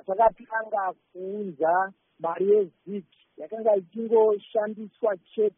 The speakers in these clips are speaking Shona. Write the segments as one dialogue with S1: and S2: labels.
S1: patakatanga kuunza mari yezik yakanga ichingoshandiswa chete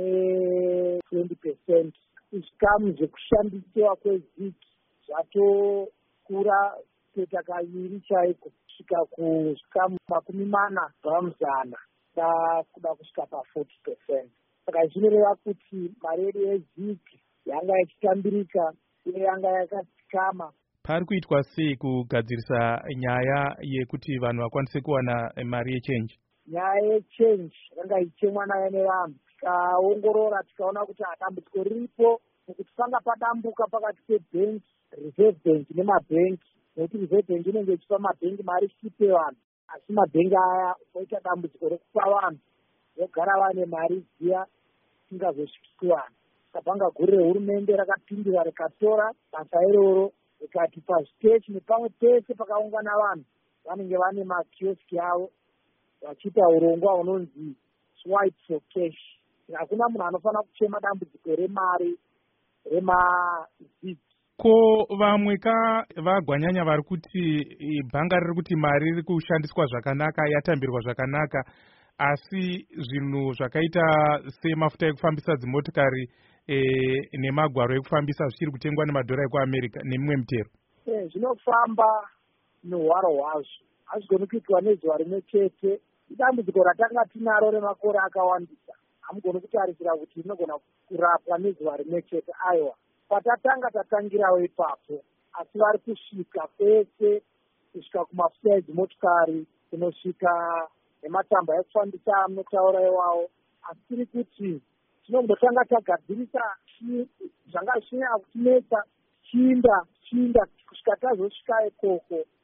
S1: ne20%. Zvikamu zvekushandisiwa kwezik zvatokura petakaviri chaiko kusvika kuzvikamu 40 kuda kusvika pa40%. Saka zvinoreva kuti mari yedu yezik yanga ichitambirika uye yanga yakatsikama.
S2: Pari kuitwa sei kugadzirisa nyaya yekuti vanhu vakwanise kuwana mari yechenji?
S1: Nyaya yechenji yanga ichemwa nayo nevanhu. Tikaongorora tikaona kuti dambudziko riripo nekuti panga padambuka pakati pebhenki, Reserve Bank nemabhenki, nekuti Reserve Bank inenge ichipa mabhenki mari isipe vanhu, asi mabhenki aya oita dambudziko rekupa vanhu vogara vane mari dziya isingazosviki vanhu. Bhanga guru rehurumende rakapindira rikatora basa iroro rikati pazviteshi nepamwe pese pakaungana vanhu vanenge vane makioski avo vachiita urongwa hunonzi swipe for cash. Hakuna munhu anofanira kuchema dambudziko remari remazidzi.
S2: Ko vamwe vagwanyanya vari kuti bhanga riri kuti mari riri kushandiswa zvakanaka, yatambirwa zvakanaka, asi zvinhu zvakaita semafuta ekufambisa dzimotikari nemagwaro ekufambisa zvichiri kutengwa nemadhora ekuAmerica nemimwe mitero.
S1: Zvinofamba nehwaro hwazvo, hazvigoni kuitwa nezuva rimwe chete. Idambudziko ratanga tinaro remakore akawandisa, hamugoni kutarisira kuti rinogona kurapwa nezuva rimwe chete. Aiwa, patatanga tatangirawo ipapo, asi vari kusvika kwese, kusvika kumafuta edzimotikari, kunosvika nematsamba ekufambisa anotaura iwawo. Asi tiri kuti tinongotanga tagadzirisa zvanga zvinyanya kutinetsa chinda kusvika tazosvika ikoko